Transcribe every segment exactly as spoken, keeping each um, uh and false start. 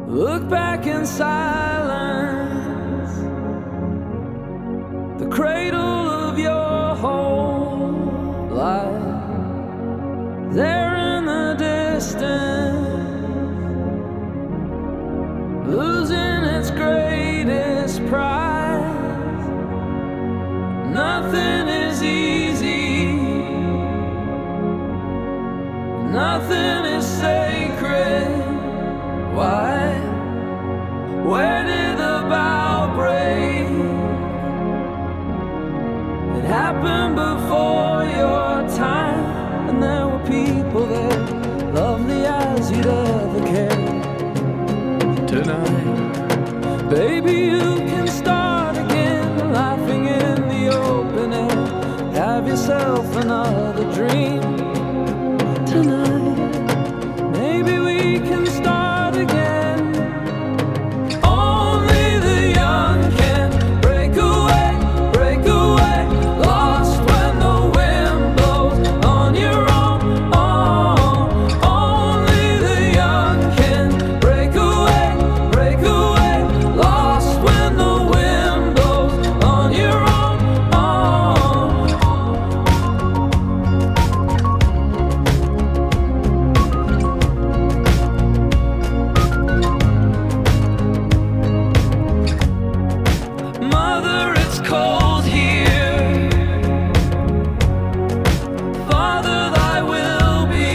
Look back in silence, the cradle of your whole life, there in the distance, losing its greatest prize. Nothing is easy, nothing is sacred. Why? Where did the bow break? It happened before your time, and there were people there, lovely as you'd ever care. Tonight, baby, you can start again, laughing in the open air. Have yourself another dream. Tonight, maybe we can start again. Only the young can break away, break away, lost when the wind blows on your own. Oh, only the young can break away, break away, lost when the wind blows on your own. Mother, it's cold here. Father, thy will be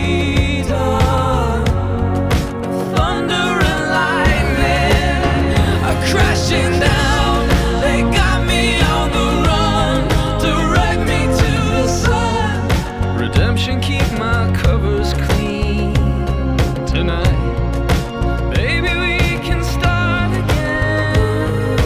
done. Thunder and lightning are crashing down. They got me on the run, direct me to the sun. Redemption, keep my covers clean. Tonight, baby, we can start again.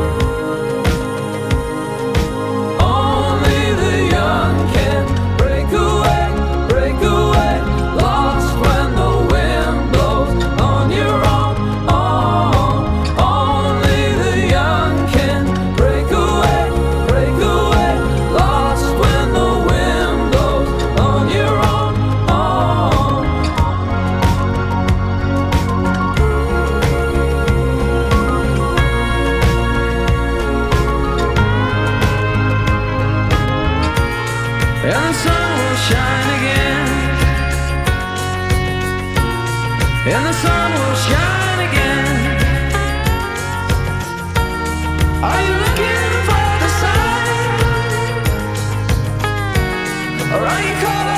Only the young can break away, break away, lost when the wind blows on your own. Oh, only the young can break away, break away, lost when the wind blows on your own. Oh. And the sun will shine again, and the sun will shine again. Are you looking for the sign, or are you calling?